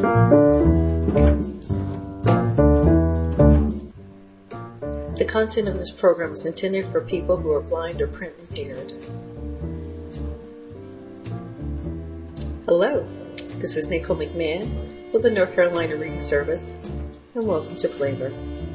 The content of this program is intended for people who are blind or print impaired. Hello, this is Nicole McMahon with the North Carolina Reading Service, and welcome to Flavor.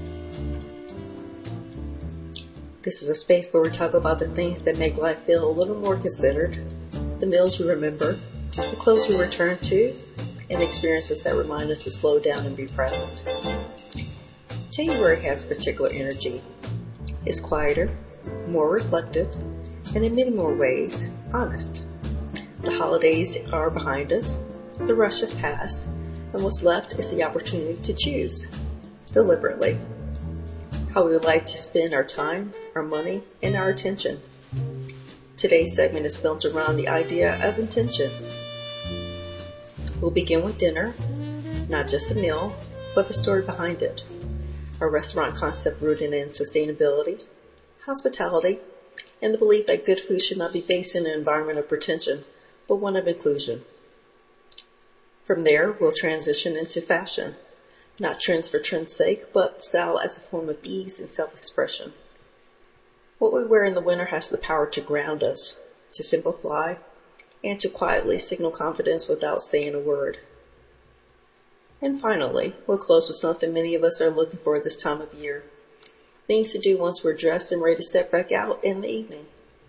This is a space where we talk about the things that make life feel a little more considered, the meals we remember, the clothes we return to, and experiences that remind us to slow down and be present. January has particular energy. It's quieter, more reflective, and in many more ways, honest. The holidays are behind us, the rush has passed, and what's left is the opportunity to choose, deliberately, how we would like to spend our time, our money, and our attention. Today's segment is built around the idea of intention. We'll begin with dinner, not just a meal, but the story behind it. A restaurant concept rooted in sustainability, hospitality, and the belief that good food should not be based in an environment of pretension, but one of inclusion. From there, we'll transition into fashion, not trends for trend's sake, but style as a form of ease and self-expression. What we wear in the winter has the power to ground us, to simplify, and to quietly signal confidence without saying a word. And finally, we'll close with something many of us are looking for this time of year. Things to do once we're dressed and ready to step back out in the evening.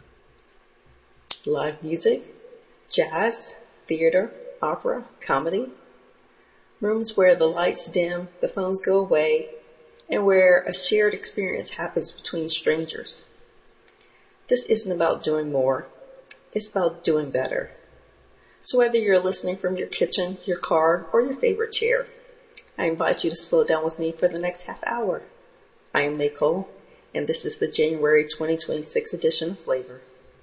Live music, jazz, theater, opera, comedy. Rooms where the lights dim, the phones go away, and where a shared experience happens between strangers. This isn't about doing more. It's about doing better. So whether you're listening from your kitchen, your car, or your favorite chair, I invite you to slow down with me for the next half hour. I am Nicole, and this is the January 2026 edition of Flavor.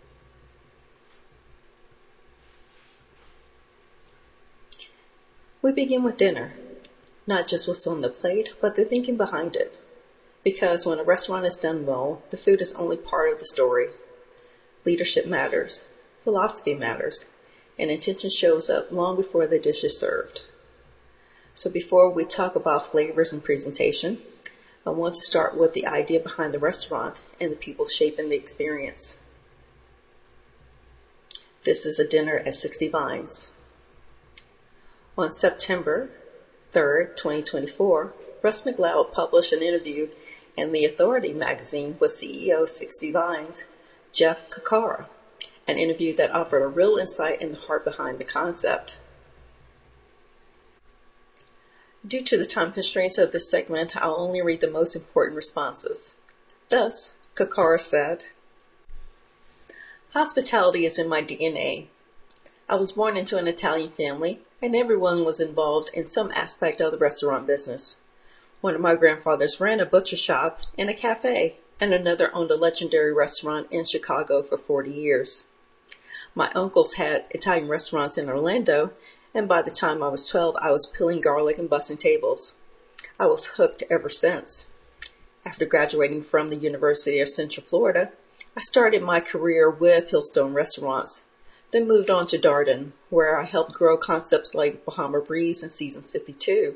We begin with dinner, not just what's on the plate, but the thinking behind it. Because when a restaurant is done well, the food is only part of the story. Leadership matters, philosophy matters, and intention shows up long before the dish is served. So before we talk about flavors and presentation, I want to start with the idea behind the restaurant and the people shaping the experience. This is a dinner at 60 Vines. On September 3rd, 2024, Russ McLeod published an interview in The Authority magazine with CEO of 60 Vines, Jeff Kakara. An interview that offered a real insight in the heart behind the concept. Due to the time constraints of this segment, I'll only read the most important responses. Thus, Kakara said, "Hospitality is in my DNA. I was born into an Italian family, and everyone was involved in some aspect of the restaurant business. One of my grandfathers ran a butcher shop and a cafe, and another owned a legendary restaurant in Chicago for 40 years. My uncles had Italian restaurants in Orlando, and by the time I was 12, I was peeling garlic and bussing tables. I was hooked ever since. After graduating from the University of Central Florida, I started my career with Hillstone Restaurants, then moved on to Darden, where I helped grow concepts like Bahama Breeze and Seasons 52.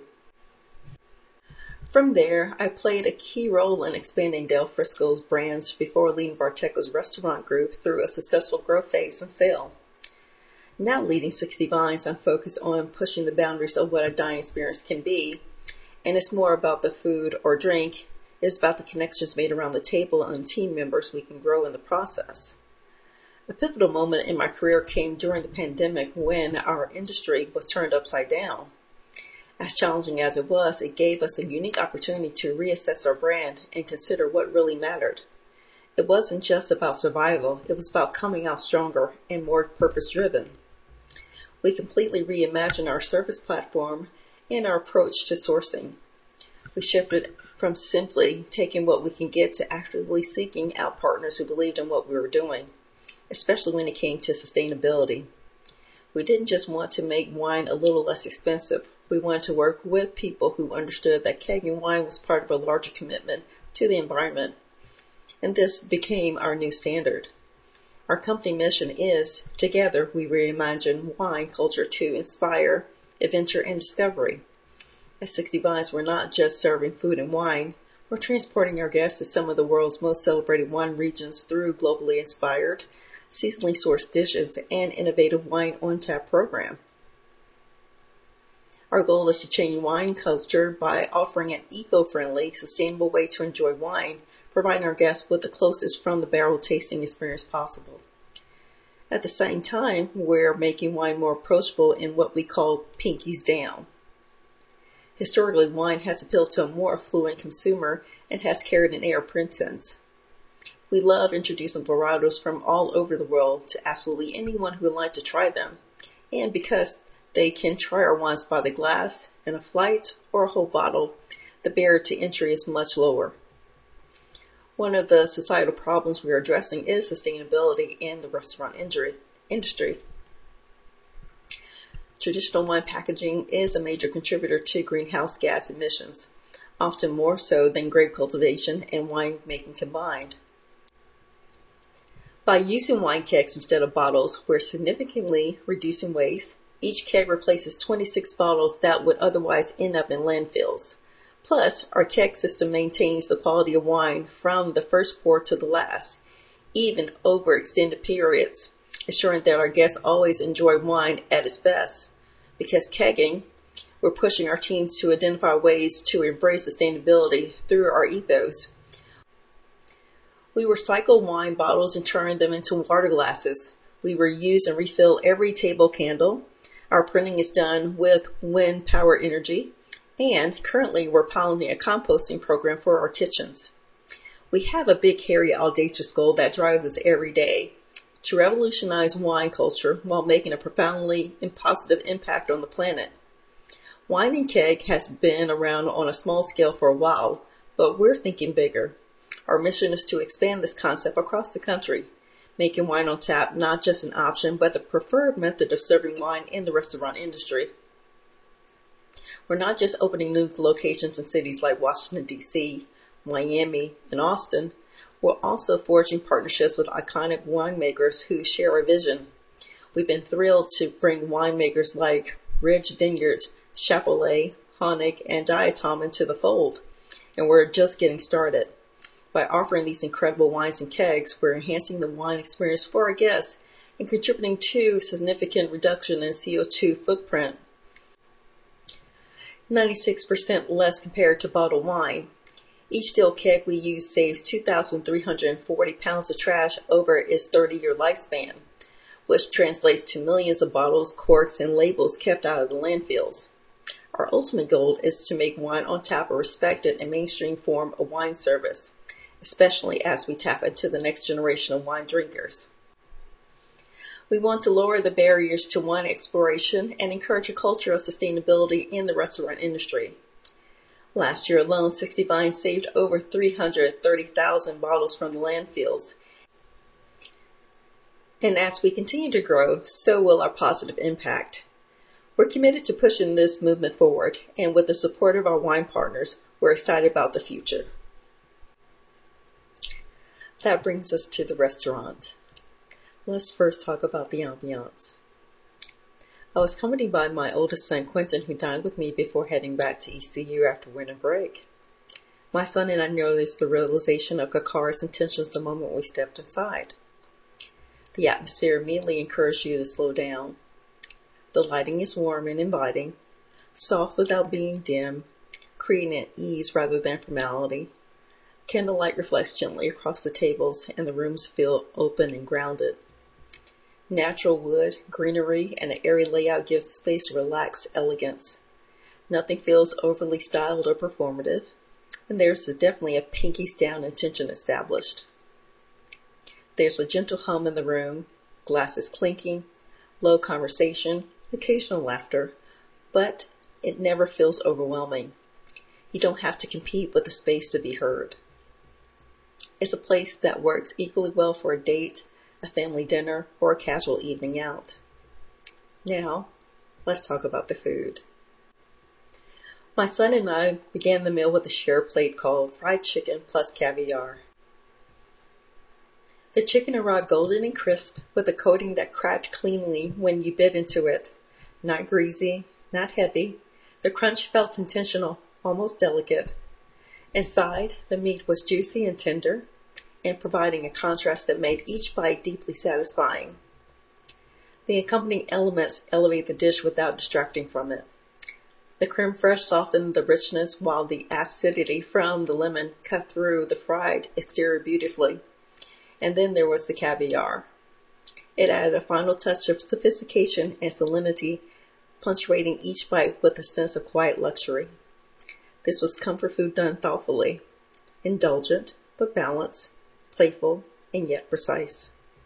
From there, I played a key role in expanding Del Frisco's brands before leading Barteco's restaurant group through a successful growth phase and sale. Now leading 60 Vines, I'm focused on pushing the boundaries of what a dining experience can be, and it's more about the food or drink. It's about the connections made around the table and the team members we can grow in the process. A pivotal moment in my career came during the pandemic when our industry was turned upside down. As challenging as it was, it gave us a unique opportunity to reassess our brand and consider what really mattered. It wasn't just about survival, it was about coming out stronger and more purpose-driven. We completely reimagined our service platform and our approach to sourcing. We shifted from simply taking what we can get to actively seeking out partners who believed in what we were doing, especially when it came to sustainability. We didn't just want to make wine a little less expensive. We wanted to work with people who understood that kegging wine was part of a larger commitment to the environment. And this became our new standard. Our company mission is, together we reimagine wine culture to inspire, adventure, and discovery. At 60 Vines, we're not just serving food and wine, we're transporting our guests to some of the world's most celebrated wine regions through globally inspired, seasonally sourced dishes and innovative wine on tap program. Our goal is to change wine culture by offering an eco-friendly, sustainable way to enjoy wine, providing our guests with the closest from the barrel tasting experience possible. At the same time, we're making wine more approachable in what we call pinkies down. Historically, wine has appealed to a more affluent consumer and has carried an air of pretense. We love introducing varietals from all over the world to absolutely anyone who would like to try them. And because they can try our wines by the glass, in a flight, or a whole bottle, the barrier to entry is much lower. One of the societal problems we are addressing is sustainability in the restaurant industry. Traditional wine packaging is a major contributor to greenhouse gas emissions, often more so than grape cultivation and winemaking combined. By using wine kegs instead of bottles, we're significantly reducing waste. Each keg replaces 26 bottles that would otherwise end up in landfills. Plus, our keg system maintains the quality of wine from the first pour to the last, even over extended periods, ensuring that our guests always enjoy wine at its best. Because kegging, we're pushing our teams to identify ways to embrace sustainability through our ethos. We recycle wine bottles and turn them into water glasses. We reuse and refill every table candle. Our printing is done with wind power energy. And currently we're piloting a composting program for our kitchens. We have a big, hairy, audacious goal that drives us every day to revolutionize wine culture while making a profoundly and positive impact on the planet. Wine and keg has been around on a small scale for a while, but we're thinking bigger. Our mission is to expand this concept across the country, making wine on tap not just an option, but the preferred method of serving wine in the restaurant industry. We're not just opening new locations in cities like Washington, D.C., Miami, and Austin. We're also forging partnerships with iconic winemakers who share our vision. We've been thrilled to bring winemakers like Ridge Vineyards, Chapelet, Honig, and Diatom into the fold, and we're just getting started. By offering these incredible wines and kegs, we're enhancing the wine experience for our guests and contributing to significant reduction in CO2 footprint. 96% less compared to bottled wine. Each steel keg we use saves 2,340 pounds of trash over its 30-year lifespan, which translates to millions of bottles, corks, and labels kept out of the landfills. Our ultimate goal is to make wine on tap a respected and mainstream form of wine service, especially as we tap into the next generation of wine drinkers. We want to lower the barriers to wine exploration and encourage a culture of sustainability in the restaurant industry. Last year alone, 60 Vines saved over 330,000 bottles from the landfills. And as we continue to grow, so will our positive impact. We're committed to pushing this movement forward, and with the support of our wine partners, we're excited about the future. That brings us to the restaurant. Let's first talk about the ambiance. I was accompanied by my oldest son, Quentin, who dined with me before heading back to ECU after winter break. My son and I noticed the realization of Kakara's intentions the moment we stepped inside. The atmosphere immediately encouraged you to slow down. The lighting is warm and inviting, soft without being dim, creating an ease rather than formality. Candlelight reflects gently across the tables and the rooms feel open and grounded. Natural wood, greenery, and an airy layout gives the space a relaxed elegance. Nothing feels overly styled or performative, and there's definitely a pinkies down intention established. There's a gentle hum in the room, glasses clinking, low conversation, occasional laughter, but it never feels overwhelming. You don't have to compete with the space to be heard. It's a place that works equally well for a date, a family dinner, or a casual evening out. Now, let's talk about the food. My son and I began the meal with a shared plate called fried chicken plus caviar. The chicken arrived golden and crisp with a coating that cracked cleanly when you bit into it, not greasy, not heavy. The crunch felt intentional, almost delicate. Inside, the meat was juicy and tender, and providing a contrast that made each bite deeply satisfying. The accompanying elements elevate the dish without distracting from it. The creme fraiche softened the richness, while the acidity from the lemon cut through the fried exterior beautifully. And then there was the caviar. It added a final touch of sophistication and salinity, punctuating each bite with a sense of quiet luxury. This was comfort food done thoughtfully, indulgent but balanced, playful and yet precise.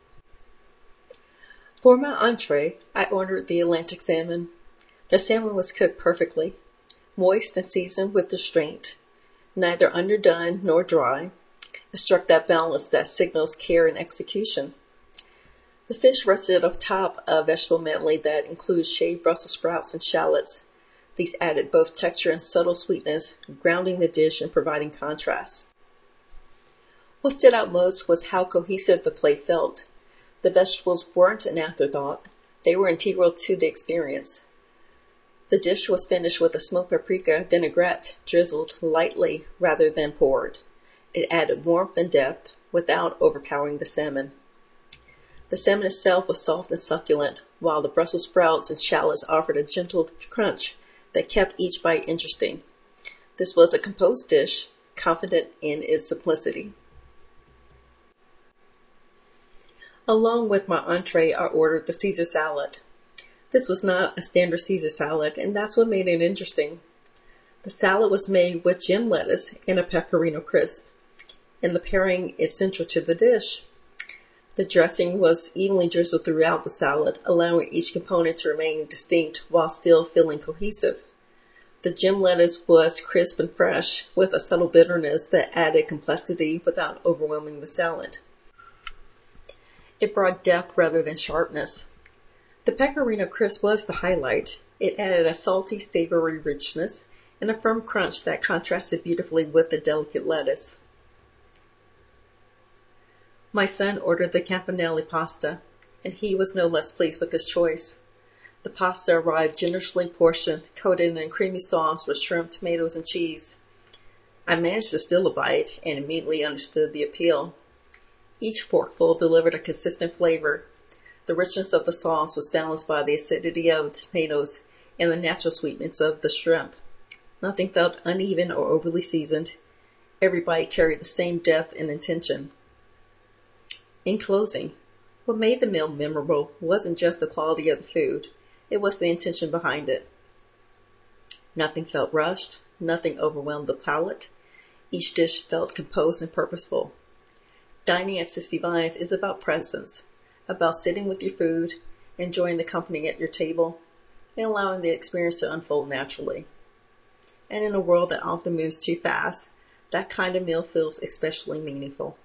For my entree, I ordered the Atlantic salmon. The salmon was cooked perfectly, moist and seasoned with restraint, neither underdone nor dry. It struck that balance that signals care and execution. The fish rested atop a vegetable medley that includes shaved Brussels sprouts and shallots. These added both texture and subtle sweetness, grounding the dish and providing contrast. What stood out most was how cohesive the plate felt. The vegetables weren't an afterthought. They were integral to the experience. The dish was finished with a smoked paprika vinaigrette drizzled lightly rather than poured. It added warmth and depth without overpowering the salmon. The salmon itself was soft and succulent, while the Brussels sprouts and shallots offered a gentle crunch that kept each bite interesting. This was a composed dish, confident in its simplicity. Along with my entree, I ordered the Caesar salad. This was not a standard Caesar salad, and that's what made it interesting. The salad was made with gem lettuce and a pecorino crisp, and the pairing is central to the dish. The dressing was evenly drizzled throughout the salad, allowing each component to remain distinct while still feeling cohesive. The gem lettuce was crisp and fresh, with a subtle bitterness that added complexity without overwhelming the salad. It brought depth rather than sharpness. The pecorino crisp was the highlight. It added a salty, savory richness and a firm crunch that contrasted beautifully with the delicate lettuce. My son ordered the campanelli pasta, and he was no less pleased with his choice. The pasta arrived generously portioned, coated in creamy sauce with shrimp, tomatoes, and cheese. I managed to steal a bite and immediately understood the appeal. Each forkful delivered a consistent flavor. The richness of the sauce was balanced by the acidity of the tomatoes and the natural sweetness of the shrimp. Nothing felt uneven or overly seasoned. Every bite carried the same depth and intention. In closing, what made the meal memorable wasn't just the quality of the food, it was the intention behind it. Nothing felt rushed, nothing overwhelmed the palate. Each dish felt composed and purposeful. Dining at 60 Vines is about presence, about sitting with your food, enjoying the company at your table, and allowing the experience to unfold naturally. And in a world that often moves too fast, that kind of meal feels especially meaningful.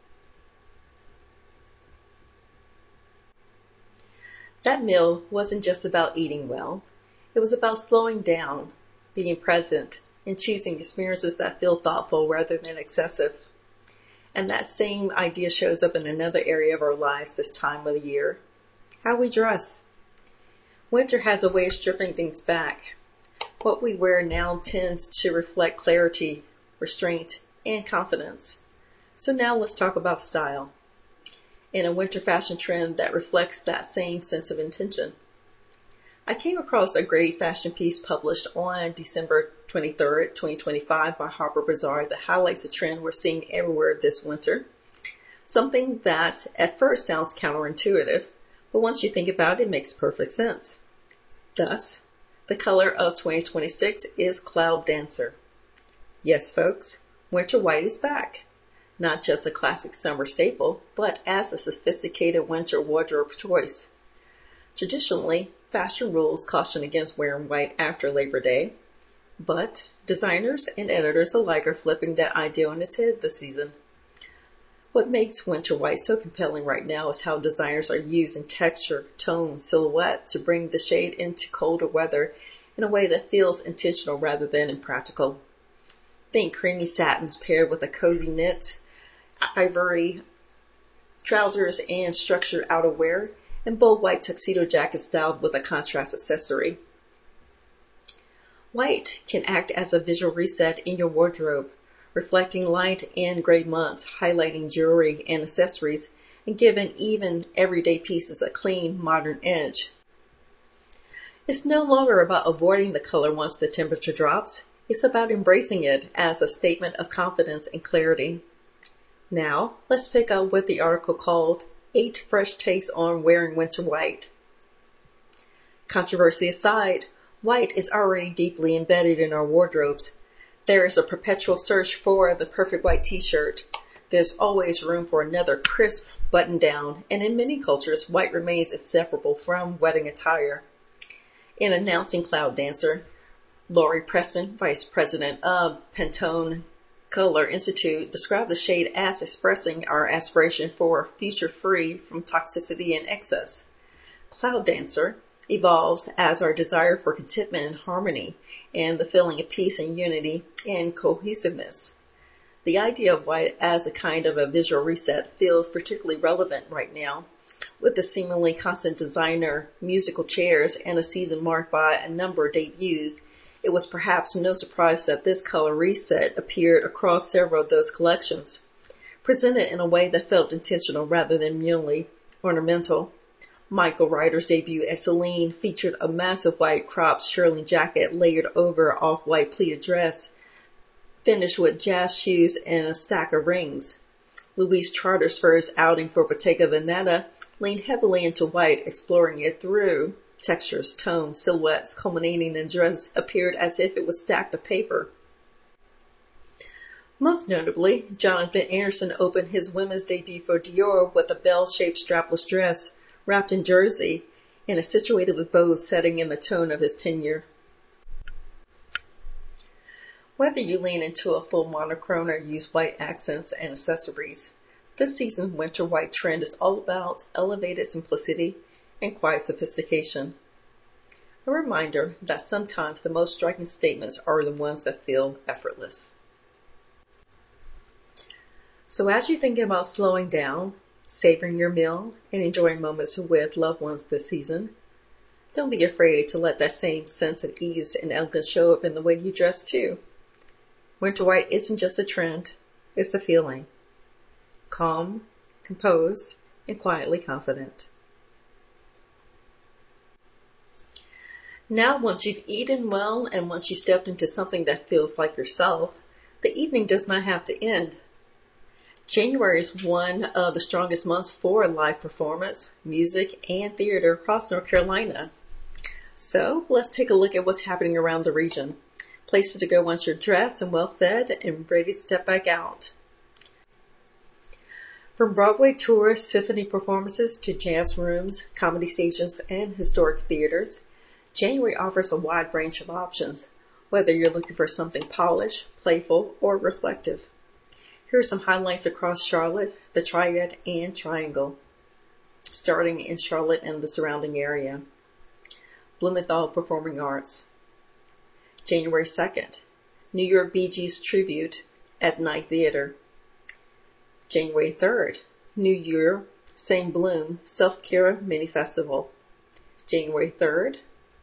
That meal wasn't just about eating well. It was about slowing down, being present, and choosing experiences that feel thoughtful rather than excessive. And that same idea shows up in another area of our lives this time of the year: how we dress. Winter has a way of stripping things back. What we wear now tends to reflect clarity, restraint, and confidence. So now let's talk about style, and a winter fashion trend that reflects that same sense of intention. I came across a great fashion piece published on December 23rd, 2025 by Harper Bazaar that highlights a trend we're seeing everywhere this winter. Something that at first sounds counterintuitive, but once you think about it, it makes perfect sense. Thus, the color of 2026 is Cloud Dancer. Yes, folks, winter white is back. Not just a classic summer staple, but as a sophisticated winter wardrobe choice. Traditionally, fashion rules caution against wearing white after Labor Day, but designers and editors alike are flipping that idea on its head this season. What makes winter white so compelling right now is how designers are using texture, tone, silhouette to bring the shade into colder weather in a way that feels intentional rather than impractical. Think creamy satins paired with a cozy knit, ivory trousers and structured outerwear, and bold white tuxedo jackets styled with a contrast accessory. White can act as a visual reset in your wardrobe, reflecting light and gray months, highlighting jewelry and accessories, and giving even everyday pieces a clean, modern edge. It's no longer about avoiding the color once the temperature drops. It's about embracing it as a statement of confidence and clarity. Now, let's pick up what the article called 8 Fresh Takes on Wearing Winter White. Controversy aside, white is already deeply embedded in our wardrobes. There is a perpetual search for the perfect white t-shirt. There's always room for another crisp button-down, and in many cultures, white remains inseparable from wedding attire. In announcing Cloud Dancer, Lori Pressman, Vice President of Pantone Color Institute, described the shade as expressing our aspiration for a future free from toxicity and excess. Cloud Dancer evolves as our desire for contentment and harmony and the feeling of peace and unity and cohesiveness. The idea of white as a kind of a visual reset feels particularly relevant right now, with the seemingly constant designer musical chairs and a season marked by a number of debuts. It was perhaps no surprise that this color reset appeared across several of those collections, presented in a way that felt intentional rather than merely ornamental. Michael Ryder's debut as Celine featured a massive white cropped shearling jacket layered over off-white pleated dress, finished with jazz shoes and a stack of rings. Louise Charter's first outing for Bottega Veneta leaned heavily into white, exploring it through textures, tones, silhouettes, culminating in a dress appeared as if it was stacked of paper. Most notably, Jonathan Anderson opened his women's debut for Dior with a bell-shaped strapless dress wrapped in jersey and is situated with bows setting in the tone of his tenure. Whether you lean into a full monochrome or use white accents and accessories, this season's winter white trend is all about elevated simplicity and quiet sophistication. A reminder that sometimes the most striking statements are the ones that feel effortless. So as you think about slowing down, savoring your meal, and enjoying moments with loved ones this season, don't be afraid to let that same sense of ease and elegance show up in the way you dress too. Winter white isn't just a trend, it's a feeling. Calm, composed, and quietly confident. Now, once you've eaten well and once you've stepped into something that feels like yourself, the evening does not have to end. January is one of the strongest months for live performance, music, and theater across North Carolina. So let's take a look at what's happening around the region. Places to go once you're dressed and well fed and ready to step back out. From Broadway tours, symphony performances to jazz rooms, comedy stages, and historic theaters, January offers a wide range of options, whether you're looking for something polished, playful, or reflective. Here are some highlights across Charlotte, the Triad, and Triangle, starting in Charlotte and the surrounding area. Blumenthal Performing Arts. January 2nd, New York Bee Gees Tribute at Night Theater. January 3rd, New Year, Same Bloom Self-Care Mini Festival. January 3rd,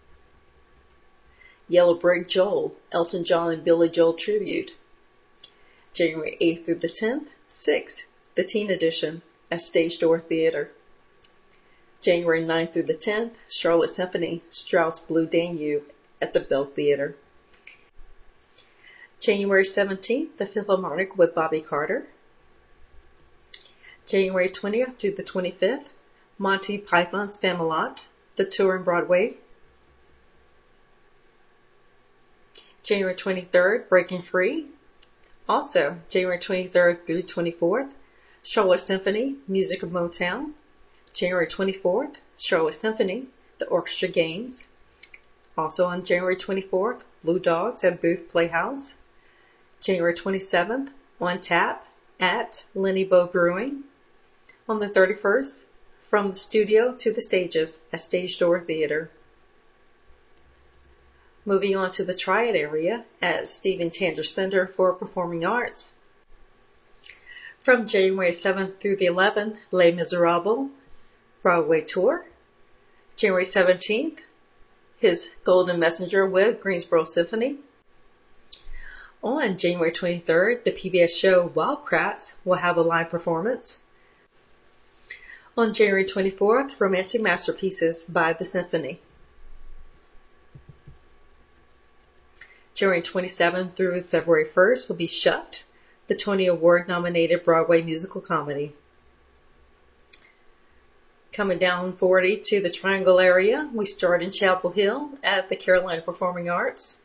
Yellow Brick Joel, Elton John and Billy Joel Tribute. January 8th through the 10th, 6th, the Teen Edition at Stage Door Theater. January 9th through the 10th, Charlotte Symphony, Strauss Blue Danube at the Bell Theater. January 17th, the Philharmonic with Bobby Carter. January 20th through the 25th, Monty Python's Spamalot, the tour in Broadway. January 23rd, Breaking Free. Also, January 23rd through 24th, Charlotte Symphony, Music of Motown. January 24th, Charlotte Symphony, the Orchestra Games. Also on January 24th, Blue Dogs at Booth Playhouse. January 27th, On Tap at Lenny Bo Brewing. On the 31st, From the Studio to the Stages at Stage Door Theater. Moving on to the Triad area at Stephen Tanger Center for Performing Arts. From January 7th through the 11th, Les Miserables Broadway Tour. January 17th, his Golden Messenger with Greensboro Symphony. On January 23rd, the PBS show Wildcrats will have a live performance. On January 24th, Romantic Masterpieces by the Symphony. January 27th through February 1st will be Shucked, the Tony Award-nominated Broadway musical comedy. Coming down 40 to the Triangle area, we start in Chapel Hill at the Carolina Performing Arts.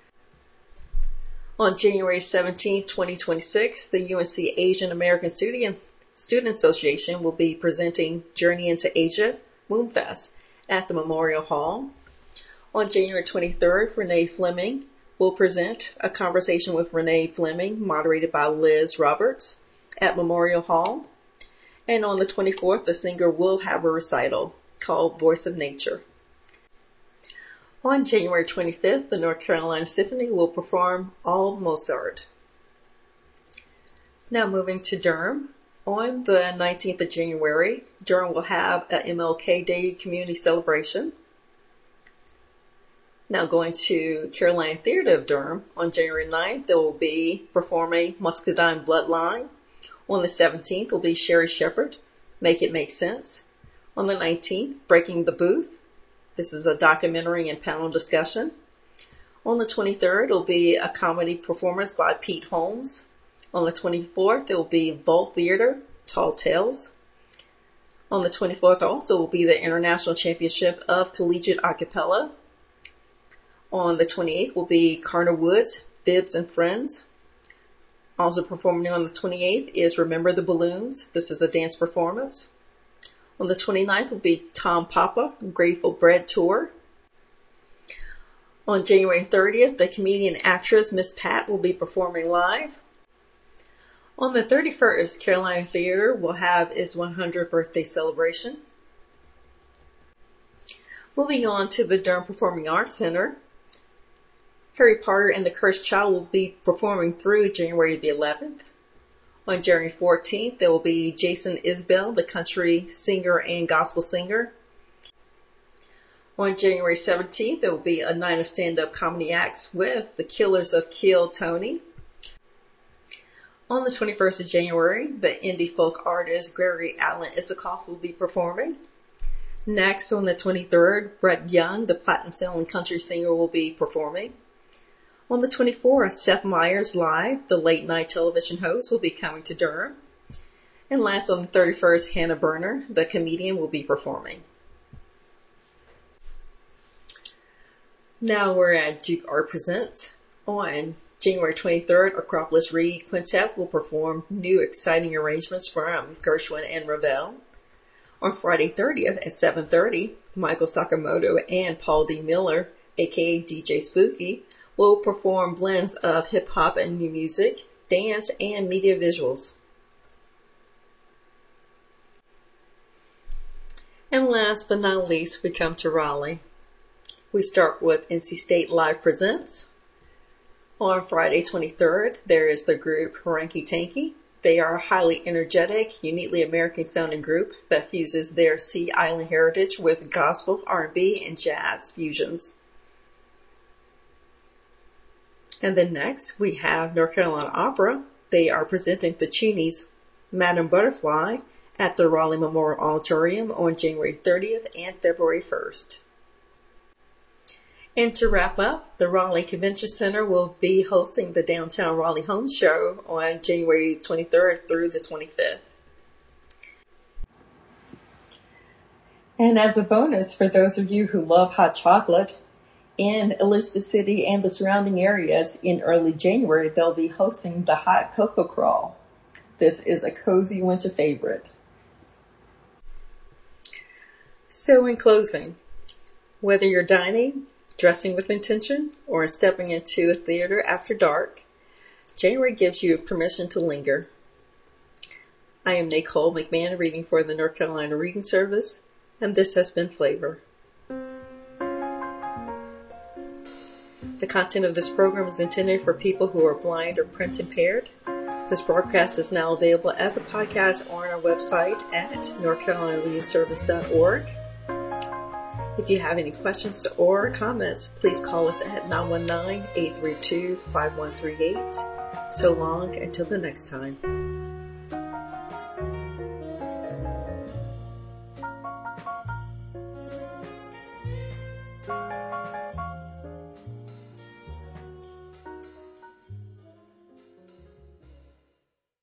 On January 17, 2026, the UNC Asian American Student Association will be presenting Journey into Asia Moonfest at the Memorial Hall. On January 23rd, Renee Fleming will present A Conversation with Renee Fleming, moderated by Liz Roberts, at Memorial Hall. And on the 24th, the singer will have a recital called Voice of Nature. On January 25th, the North Carolina Symphony will perform All of Mozart. Now moving to Durham. On the 19th of January, Durham will have an MLK Day community celebration. Now going to Carolina Theater of Durham, on January 9th, they will be performing Muscadine Bloodline. On the 17th will be Sherry Shepherd, Make It Make Sense. On the 19th, Breaking the Booth. This is a documentary and panel discussion. On the 23rd, it will be a comedy performance by Pete Holmes. On the 24th, it will be Vault Theater, Tall Tales. On the 24th also will be the International Championship of Collegiate Acapella. On the 28th will be Carter Woods, Bibbs and Friends. Also performing on the 28th is Remember the Balloons. This is a dance performance. On the 29th will be Tom Papa, Grateful Bread Tour. On January 30th, the comedian actress Miss Pat will be performing live. On the 31st, Carolina Theater will have its 100th birthday celebration. Moving on to the Durham Performing Arts Center, Harry Potter and the Cursed Child will be performing through January the 11th. On January 14th, there will be Jason Isbell, the country singer and gospel singer. On January 17th, there will be a night of stand-up comedy acts with the Killers of Kill Tony. On the 21st of January, the indie folk artist Gregory Allen Isikoff will be performing. Next, on the 23rd, Brett Young, the platinum-selling country singer, will be performing. On the 24th, Seth Meyers Live, the late-night television host, will be coming to Durham. And last, on the 31st, Hannah Berner, the comedian, will be performing. Now we're at Duke Art Presents. On January 23rd, Acropolis Reed Quintet will perform new exciting arrangements from Gershwin and Ravel. On Friday 30th at 7:30, Michael Sakamoto and Paul D. Miller, aka DJ Spooky, will perform blends of hip-hop and new music, dance, and media visuals. And last but not least, we come to Raleigh. We start with NC State Live Presents. On Friday 23rd, there is the group Ranky Tanky. They are a highly energetic, uniquely American-sounding group that fuses their Sea Island heritage with gospel, R&B, and jazz fusions. And then next, we have North Carolina Opera. They are presenting Puccini's Madame Butterfly at the Raleigh Memorial Auditorium on January 30th and February 1st. And to wrap up, the Raleigh Convention Center will be hosting the Downtown Raleigh Home Show on January 23rd through the 25th. And as a bonus, for those of you who love hot chocolate, in Elizabeth City and the surrounding areas in early January, they'll be hosting the Hot Cocoa Crawl. This is a cozy winter favorite. So in closing, whether you're dining, dressing with intention, or stepping into a theater after dark, January gives you permission to linger. I am Nicole McMahon, reading for the North Carolina Reading Service, and this has been Flavor. The content of this program is intended for people who are blind or print impaired. This broadcast is now available as a podcast on our website at northcarolinareadingservice.org. If you have any questions or comments, please call us at 919-832-5138. So long until the next time.